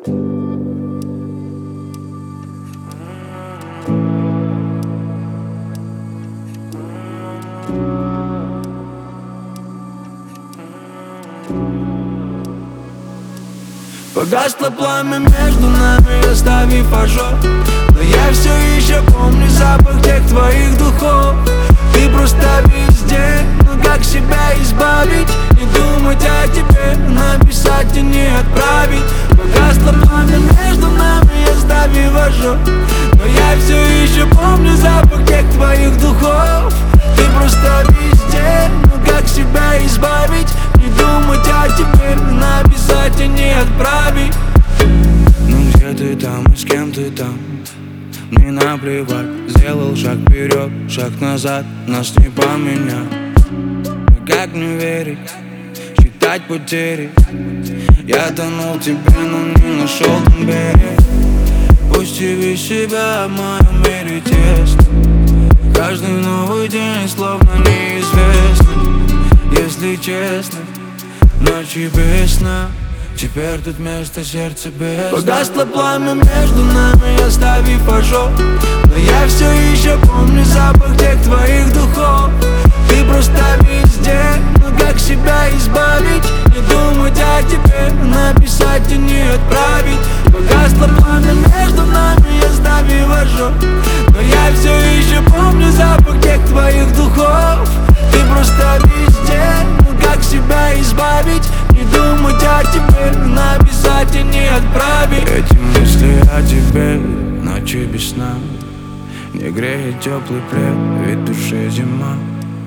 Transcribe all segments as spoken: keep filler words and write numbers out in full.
Погасло пламя между нами, оставив ожог. Но я все еще помню запах тех твоих духов. Ты просто везде, но как себя избавить? Не думать о тебе, написать и не отправить. Погасло пламя между нами, оставив ожог. Но я все еще помню запах тех твоих духов. Ты просто везде, но как себя избавить? Не думать о тебе, написать и не отправить. Ну где ты там и с кем ты там? Мне наплевать. Сделал шаг вперед, шаг назад, нас не поменял. И как не верить, считать потери? Я тонул в тебе, но не нашел там берег. Пусти весь себя в моем мире тесно. Каждый новый день словно неизвестный. Если честно, ночи без сна. Теперь тут место сердца без. Погасло пламя между нами, оставив ожог. Но я все еще помню запах тех твоих духов. Ты просто везде, но как себя избавить? Не думать о тебе, написать и не отправить. Погасло пламя между нами, оставив ожог. Но я все еще помню запах тех твоих духов. Ты просто везде, но как себя избавить? Не думать о тебе, написать и не отправить. Эти мысли о тебе, ночи без сна. Не греет теплый плед, ведь в душе зима.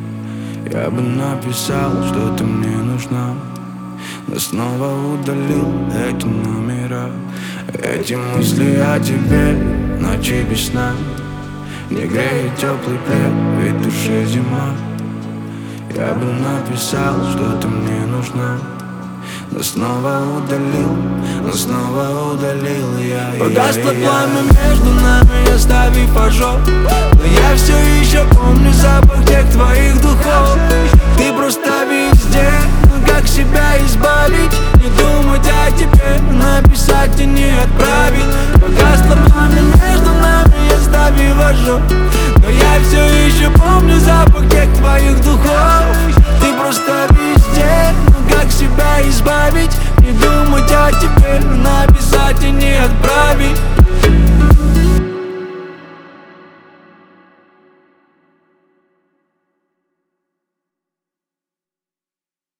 Я бы написал, что ты мне нужна, но снова удалил эти номера. Эти мысли о тебе, ночи без сна. Не греет теплый плед, ведь в душе зима. Я бы написал, что ты мне нужна, но снова удалил, но снова удалил я. Погасло пламя между нами, оставив ожог. Но я все еще помню запах тех твоих духов. Ты просто везде, но как себя избавить? Не думать о тебе, написать и не отправить. Погасло пламя между нами, оставив ожог. Но я все еще помню запах тех твоих духов. Ты просто везде, но как себя избавить? Не думать о тебе, написать и не отправить.